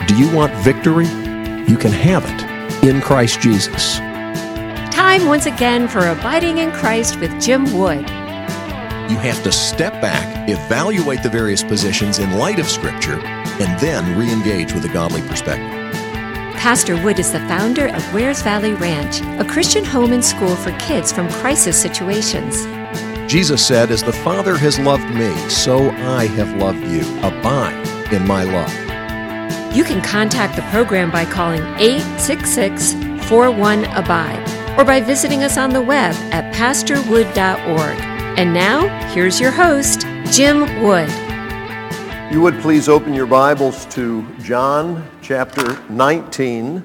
Do you want victory? You can have it in Christ Jesus. Time once again for Abiding in Christ with Jim Wood. You have to step back, evaluate the various positions in light of Scripture, and then re-engage with a godly perspective. Pastor Wood is the founder of Wares Valley Ranch, a Christian home and school for kids from crisis situations. Jesus said, "As the Father has loved me, so I have loved you. Abide in my love." You can contact the program by calling 866-41-ABIDE or by visiting us on the web at pastorwood.org. And now, here's your host, Jim Wood. You would please open your Bibles to John chapter 19.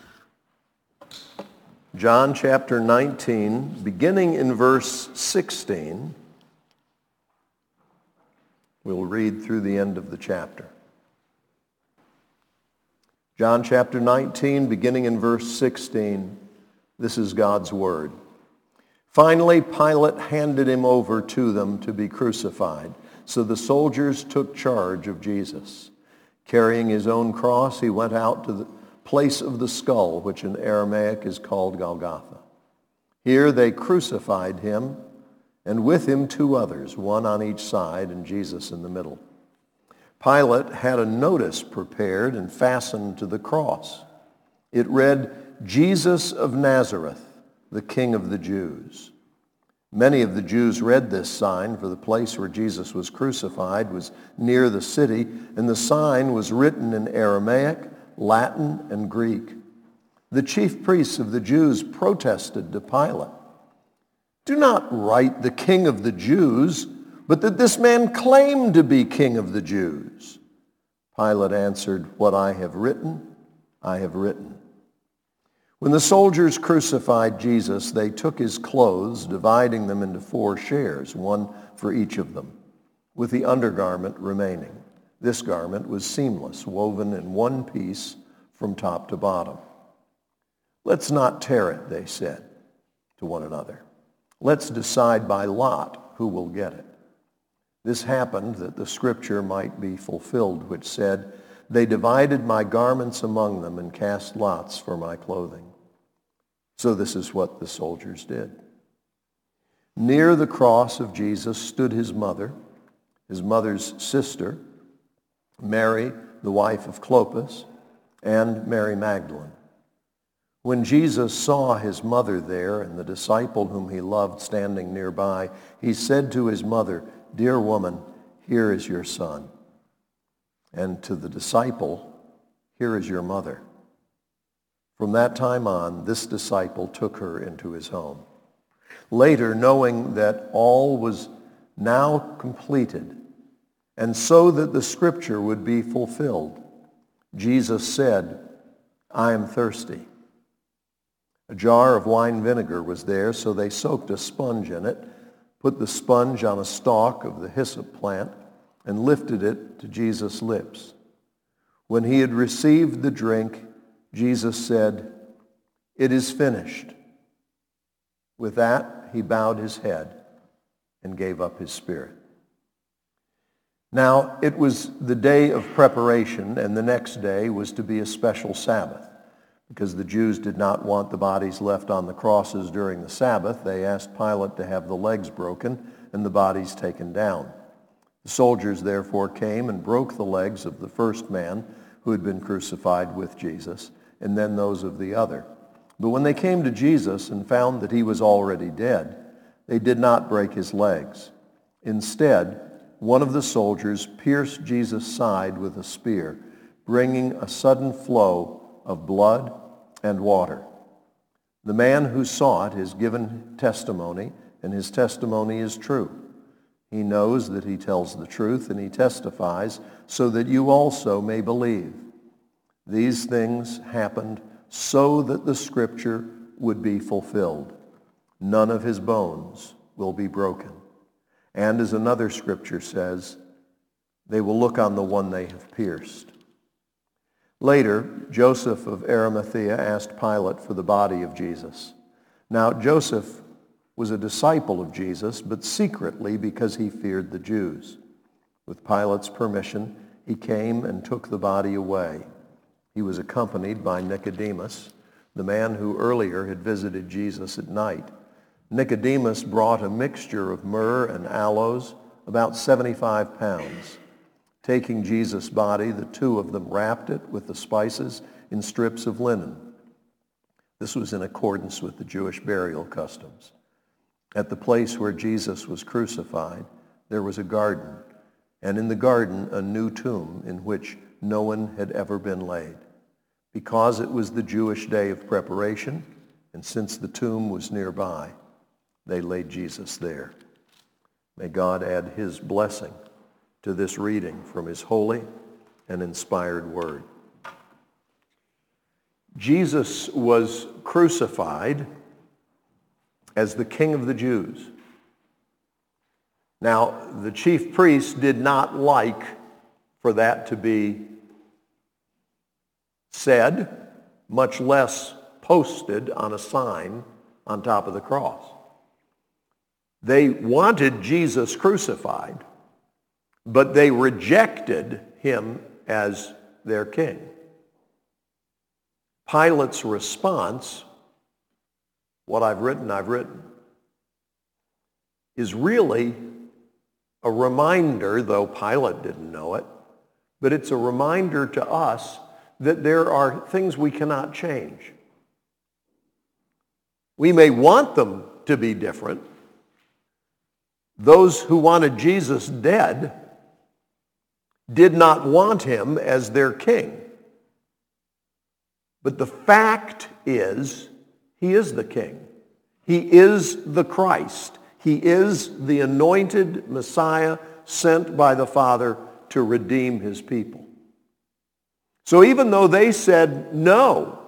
John chapter 19, beginning in verse 16. We'll read through the end of the chapter. John chapter 19, beginning in verse 16. This is God's word. Finally, Pilate handed him over to them to be crucified. So the soldiers took charge of Jesus. Carrying his own cross, he went out to the place of the skull, which in Aramaic is called Golgotha. Here they crucified him, and with him two others, one on each side and Jesus in the middle. Pilate had a notice prepared and fastened to the cross. It read, "Jesus of Nazareth, the King of the Jews." Many of the Jews read this sign, for the place where Jesus was crucified was near the city, and the sign was written in Aramaic, Latin, and Greek. The chief priests of the Jews protested to Pilate, "Do not write the King of the Jews, but that this man claimed to be King of the Jews." Pilate answered, "What I have written, I have written." When the soldiers crucified Jesus, they took his clothes, dividing them into 4 shares, one for each of them, with the undergarment remaining. This garment was seamless, woven in one piece from top to bottom. "Let's not tear it," they said to one another. "Let's decide by lot who will get it." This happened that the scripture might be fulfilled, which said, "They divided my garments among them and cast lots for my clothing." So this is what the soldiers did. Near the cross of Jesus stood his mother's sister, Mary, the wife of Clopas, and Mary Magdalene. When Jesus saw his mother there and the disciple whom he loved standing nearby, he said to his mother, "Dear woman, here is your son." And to the disciple, "Here is your mother." From that time on, this disciple took her into his home. Later, knowing that all was now completed, and so that the scripture would be fulfilled, Jesus said, "I am thirsty." A jar of wine vinegar was there, so they soaked a sponge in it, put the sponge on a stalk of the hyssop plant, and lifted it to Jesus' lips. When he had received the drink, Jesus said, "It is finished." With that, he bowed his head and gave up his spirit. Now, it was the day of preparation, and the next day was to be a special Sabbath. Because the Jews did not want the bodies left on the crosses during the Sabbath, they asked Pilate to have the legs broken and the bodies taken down. The soldiers therefore came and broke the legs of the first man who had been crucified with Jesus, and then those of the other. But when they came to Jesus and found that he was already dead, they did not break his legs. Instead, one of the soldiers pierced Jesus' side with a spear, bringing a sudden flow of blood and water. The man who saw it has given testimony, and his testimony is true. He knows that he tells the truth, and he testifies so that you also may believe. These things happened so that the scripture would be fulfilled. None of his bones will be broken. And as another scripture says, they will look on the one they have pierced. Later, Joseph of Arimathea asked Pilate for the body of Jesus. Now, Joseph was a disciple of Jesus, but secretly because he feared the Jews. With Pilate's permission, he came and took the body away. He was accompanied by Nicodemus, the man who earlier had visited Jesus at night. Nicodemus brought a mixture of myrrh and aloes, about 75 pounds. Taking Jesus' body, the two of them wrapped it with the spices in strips of linen. This was in accordance with the Jewish burial customs. At the place where Jesus was crucified, there was a garden, and in the garden a new tomb in which no one had ever been laid. Because it was the Jewish day of preparation, and since the tomb was nearby, they laid Jesus there. May God add his blessing to this reading from his holy and inspired word. Jesus was crucified as the King of the Jews. Now, the chief priests did not like for that to be said, much less posted on a sign on top of the cross. They wanted Jesus crucified, but they rejected him as their king. Pilate's response, what I've written, is really a reminder, though Pilate didn't know it, but it's a reminder to us that there are things we cannot change. We may want them to be different. Those who wanted Jesus dead did not want him as their king. But the fact is, he is the king. He is the Christ. He is the anointed Messiah sent by the Father to redeem his people. So even though they said no,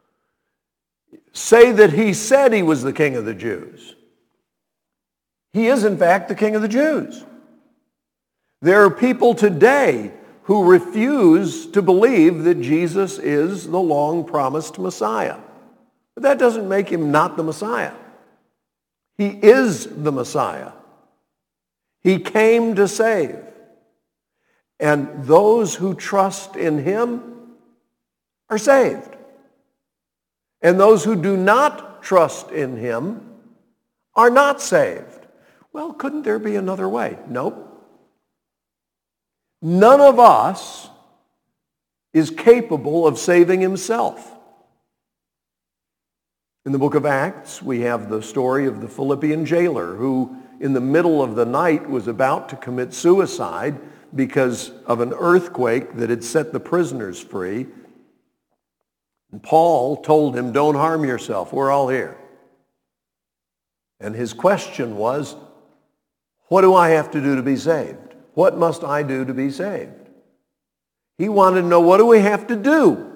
say that he said he was the King of the Jews, he is in fact the King of the Jews. There are people today who refuse to believe that Jesus is the long-promised Messiah. But that doesn't make him not the Messiah. He is the Messiah. He came to save. And those who trust in him are saved. And those who do not trust in him are not saved. Well, couldn't there be another way? Nope. None of us is capable of saving himself. In the book of Acts, we have the story of the Philippian jailer who, in the middle of the night, was about to commit suicide because of an earthquake that had set the prisoners free. And Paul told him, "Don't harm yourself. We're all here." And his question was, what do I have to do to be saved? What must I do to be saved? He wanted to know, what do we have to do?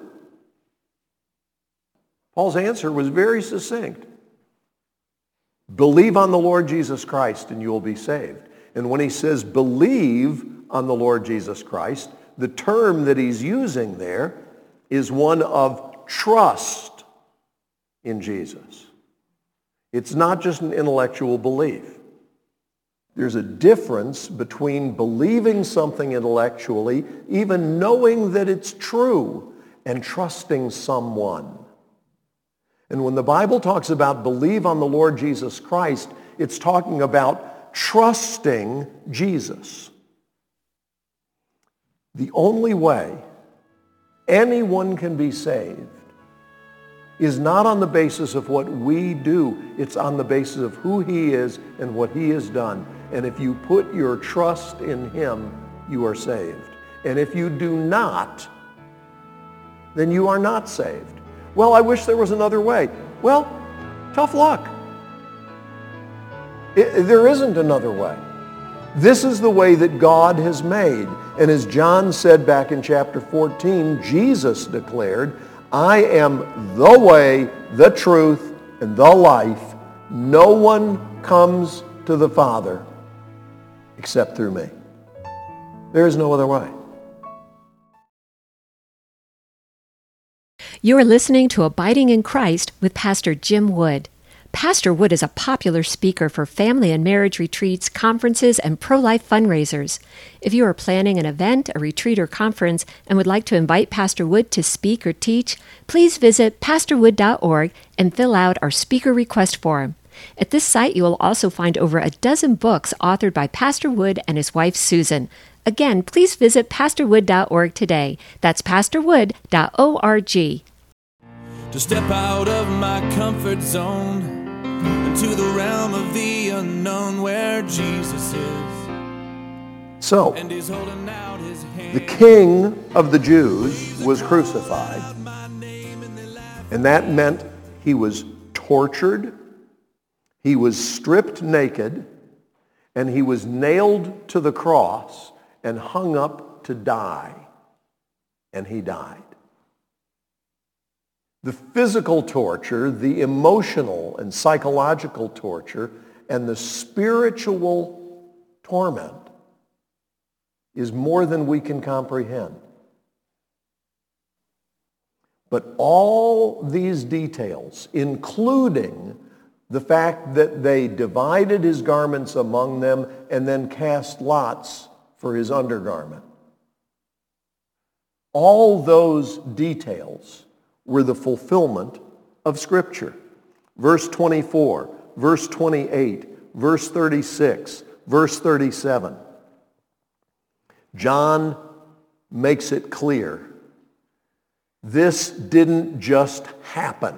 Paul's answer was very succinct. Believe on the Lord Jesus Christ and you will be saved. And when he says believe on the Lord Jesus Christ, the term that he's using there is one of trust in Jesus. It's not just an intellectual belief. There's a difference between believing something intellectually, even knowing that it's true, and trusting someone. And when the Bible talks about believe on the Lord Jesus Christ, it's talking about trusting Jesus. The only way anyone can be saved is not on the basis of what we do. It's on the basis of who he is and what he has done. And if you put your trust in him, you are saved. And if you do not, then you are not saved. Well, I wish there was another way. Well, tough luck. There isn't another way. This is the way that God has made. And as John said back in chapter 14, Jesus declared, I am the way, the truth, and the life. No one comes to the Father except through me. There is no other way. You're listening to Abiding in Christ with Pastor Jim Wood. Pastor Wood is a popular speaker for family and marriage retreats, conferences, and pro-life fundraisers. If you are planning an event, a retreat, or conference and would like to invite Pastor Wood to speak or teach, please visit pastorwood.org and fill out our speaker request form. At this site, you will also find over a dozen books authored by Pastor Wood and his wife, Susan. Again, please visit pastorwood.org today. That's pastorwood.org. To step out of my comfort zone into the realm of the unknown where Jesus is. So, And he's holding out his hand. the King of the Jews was crucified, and that meant he was tortured, he was stripped naked, and he was nailed to the cross and hung up to die, and he died. The physical torture, the emotional and psychological torture, and the spiritual torment is more than we can comprehend. But all these details, including the fact that they divided his garments among them and then cast lots for his undergarment, all those details were the fulfillment of Scripture. Verse 24, verse 28, verse 36, verse 37. John makes it clear. This didn't just happen.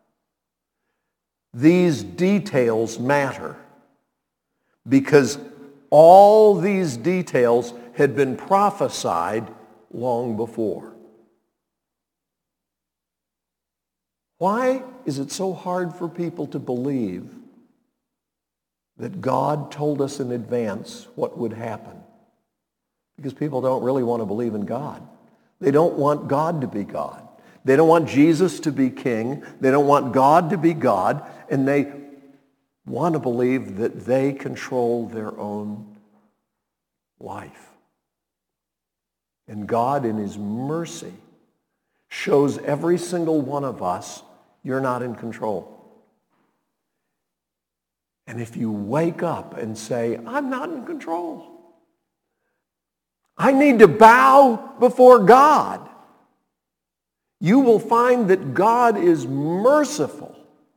These details matter because all these details had been prophesied long before. Why is it so hard for people to believe that God told us in advance what would happen? Because people don't really want to believe in God. They don't want God to be God. They don't want Jesus to be king. They don't want God to be God. And they want to believe that they control their own life. And God, in his mercy, shows every single one of us, you're not in control. And if you wake up and say, I'm not in control, I need to bow before God, you will find that God is merciful.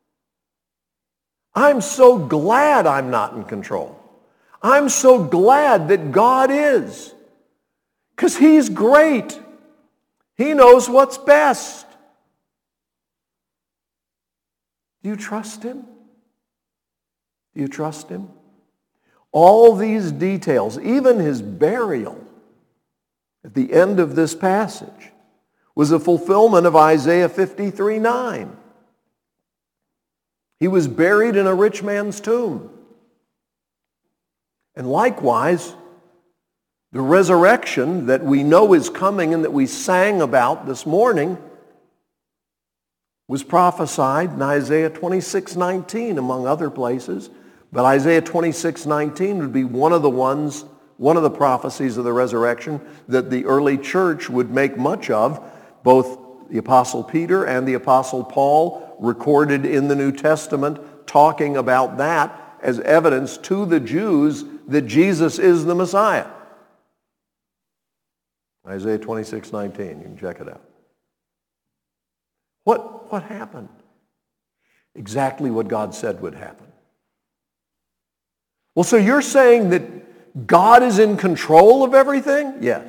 I'm so glad I'm not in control. I'm so glad that God is, because he's great. He knows what's best. Do you trust him? Do you trust him? All these details, even his burial at the end of this passage, was a fulfillment of Isaiah 53:9. He was buried in a rich man's tomb. And likewise, the resurrection that we know is coming and that we sang about this morning was prophesied in Isaiah 26:19, among other places. But Isaiah 26:19 would be one of the prophecies of the resurrection that the early church would make much of. Both the Apostle Peter and the Apostle Paul recorded in the New Testament talking about that as evidence to the Jews that Jesus is the Messiah. Isaiah 26:19, you can check it out. What happened? Exactly what God said would happen. Well, so you're saying that God is in control of everything? Yes.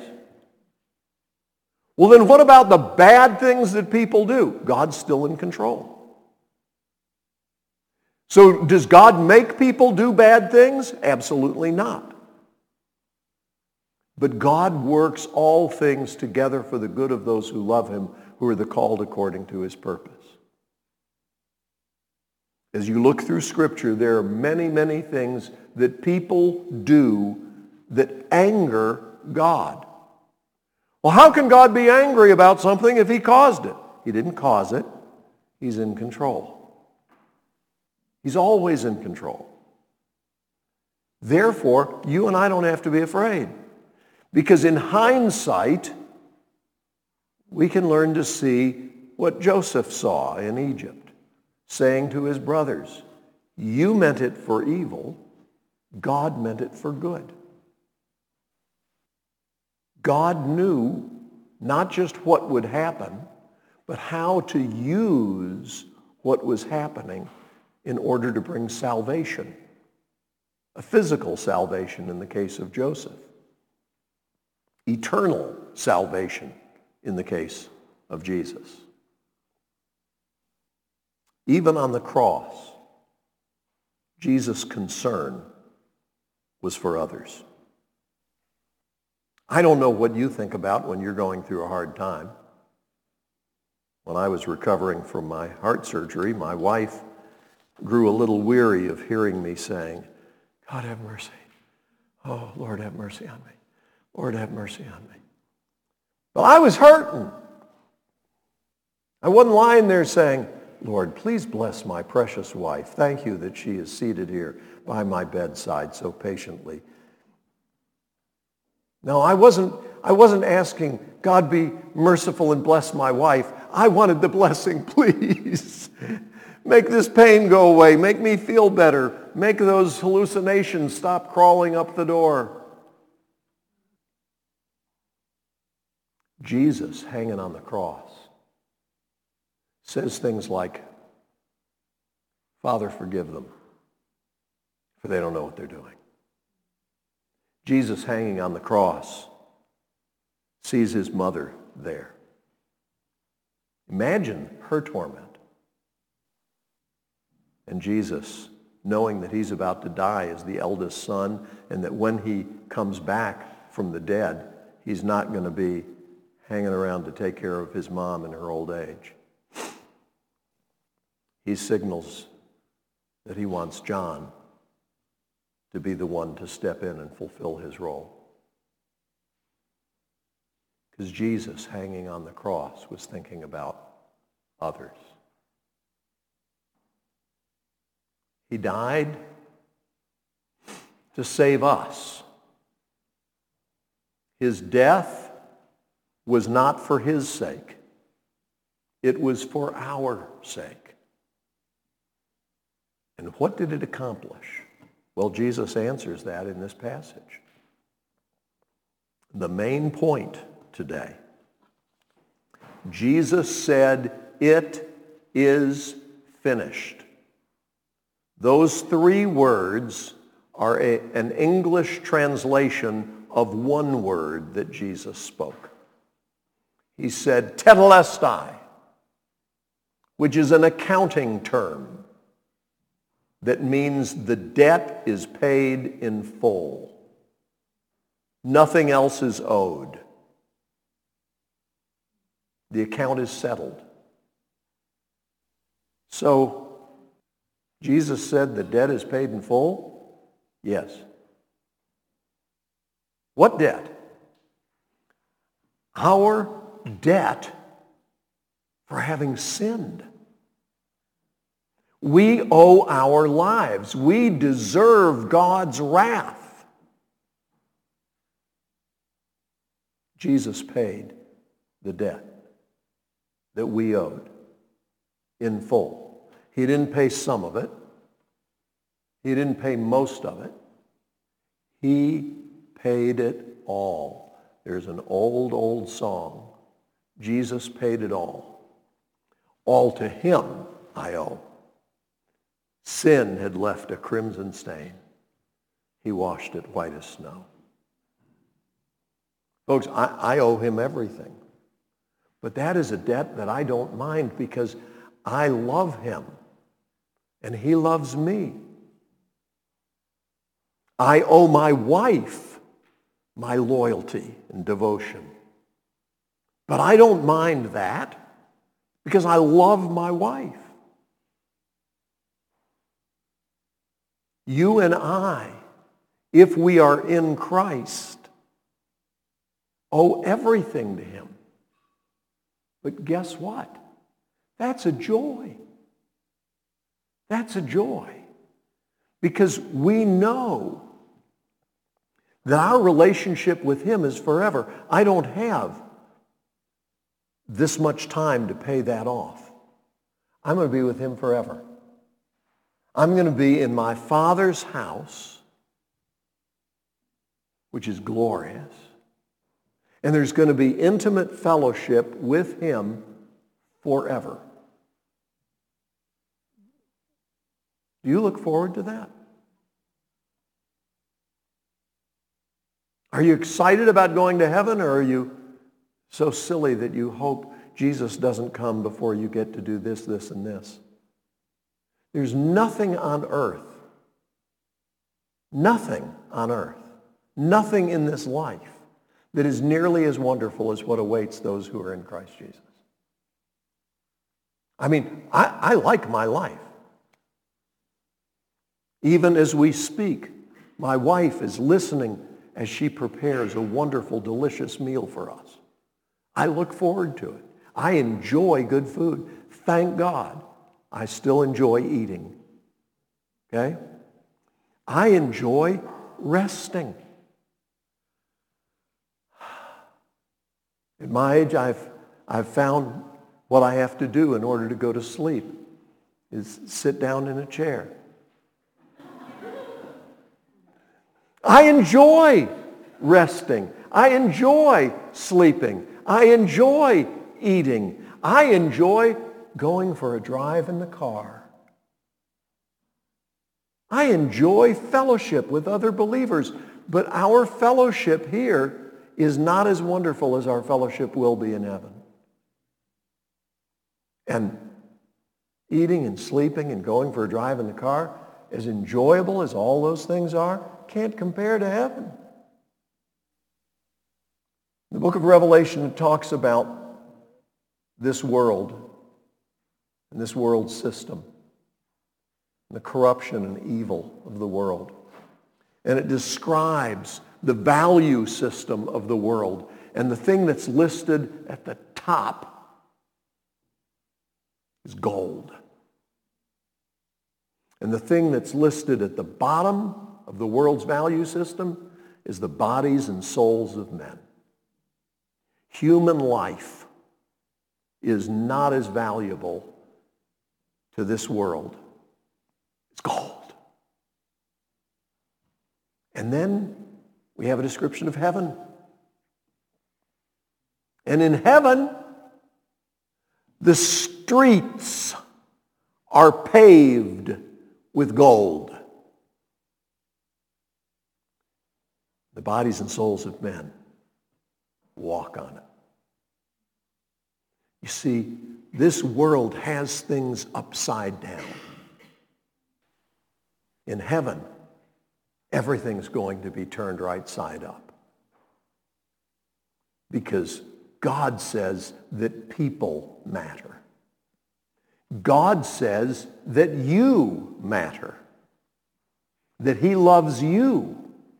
Well, then what about the bad things that people do? God's still in control. So does God make people do bad things? Absolutely not. But God works all things together for the good of those who love him, who are the called according to his purpose. As you look through Scripture, there are many, many things that people do that anger God. Well, how can God be angry about something if he caused it? He didn't cause it. He's in control. He's always in control. Therefore, you and I don't have to be afraid. Because in hindsight, we can learn to see what Joseph saw in Egypt, saying to his brothers, You meant it for evil. God meant it for good. God knew not just what would happen, but how to use what was happening in order to bring salvation. A physical salvation in the case of Joseph. Eternal salvation in the case of Jesus. Even on the cross, Jesus' concern was for others. I don't know what you think about when you're going through a hard time. When I was recovering from my heart surgery, my wife grew a little weary of hearing me saying, God have mercy. Oh, Lord have mercy on me. Lord have mercy on me. Well, I was hurting. I wasn't lying there saying, Lord, please bless my precious wife. Thank you that she is seated here by my bedside so patiently. No, I wasn't asking, God be merciful and bless my wife. I wanted the blessing, please. Make this pain go away. Make me feel better. Make those hallucinations stop crawling up the door. Jesus, hanging on the cross, says things like, Father, forgive them, for they don't know what they're doing. Jesus, hanging on the cross, sees his mother there. Imagine her torment. And Jesus, knowing that he's about to die as the eldest son, and that when he comes back from the dead, he's not going to be hanging around to take care of his mom in her old age. He signals that he wants John to be the one to step in and fulfill his role. Because Jesus, hanging on the cross, was thinking about others. He died to save us. His death was not for his sake. It was for our sake. And what did it accomplish? Well, Jesus answers that in this passage. The main point today. Jesus said, "It is finished." Those three words are an English translation of one word that Jesus spoke. He said, tetelestai, which is an accounting term that means the debt is paid in full. Nothing else is owed. The account is settled. So, Jesus said the debt is paid in full? Yes. What debt? Our debt for having sinned. We owe our lives. We deserve God's wrath. Jesus paid the debt that we owed in full. He didn't pay some of it. He didn't pay most of it. He paid it all. There's an old song. Jesus paid it all. All to him I owe. Sin had left a crimson stain. He washed it white as snow. Folks, I owe him everything. But that is a debt that I don't mind because I love him and he loves me. I owe my wife my loyalty and devotion. But I don't mind that because I love my wife. You and I, if we are in Christ, owe everything to him. But guess what? That's a joy. That's a joy. Because we know that our relationship with him is forever. I don't have this much time to pay that off. I'm going to be with him forever. I'm going to be in my Father's house, which is glorious. And there's going to be intimate fellowship with him forever. Do you look forward to that? Are you excited about going to heaven, or are you so silly that you hope Jesus doesn't come before you get to do this, this, and this? There's nothing on earth, nothing in this life that is nearly as wonderful as what awaits those who are in Christ Jesus. I mean, I like my life. Even as we speak, my wife is listening as she prepares a wonderful, delicious meal for us. I look forward to it. I enjoy good food. Thank God, I still enjoy eating. Okay? I enjoy resting. At my age, I've found what I have to do in order to go to sleep is sit down in a chair. I enjoy resting. I enjoy sleeping. I enjoy eating. I enjoy going for a drive in the car. I enjoy fellowship with other believers, but our fellowship here is not as wonderful as our fellowship will be in heaven. And eating and sleeping and going for a drive in the car, as enjoyable as all those things are, can't compare to heaven. The book of Revelation talks about this world and this world system, the corruption and evil of the world. And it describes the value system of the world. And the thing that's listed at the top is gold. And the thing that's listed at the bottom of the world's value system is the bodies and souls of men. Human life is not as valuable to this world. It's gold. And then we have a description of heaven. And in heaven, the streets are paved with gold. The bodies and souls of men walk on it. You see, this world has things upside down. In heaven, everything's going to be turned right side up. Because God says that people matter. God says that you matter. That he loves you.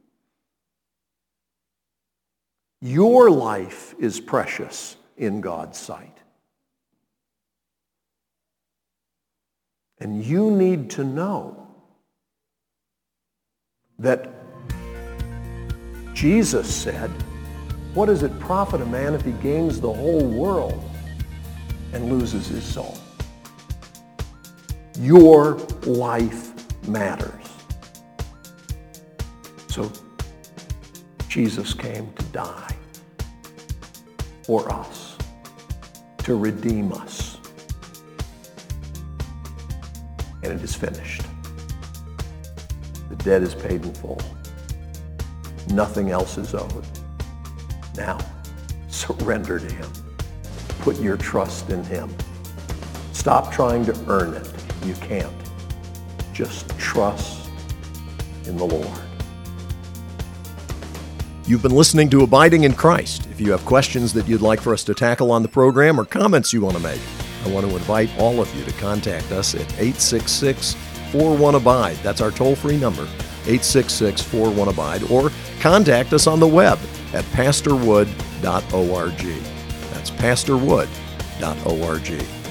Your life is precious in God's sight. And you need to know that Jesus said, what does it profit a man if he gains the whole world and loses his soul? Your life matters. So Jesus came to die for us, to redeem us. And it is finished. The debt is paid in full. Nothing else is owed. Now, surrender to him. Put your trust in him. Stop trying to earn it. You can't. Just trust in the Lord. You've been listening to Abiding in Christ. If you have questions that you'd like for us to tackle on the program or comments you want to make, I want to invite all of you to contact us at 866-41-ABIDE. That's our toll-free number, 866-41-ABIDE, or contact us on the web at pastorwood.org. That's pastorwood.org.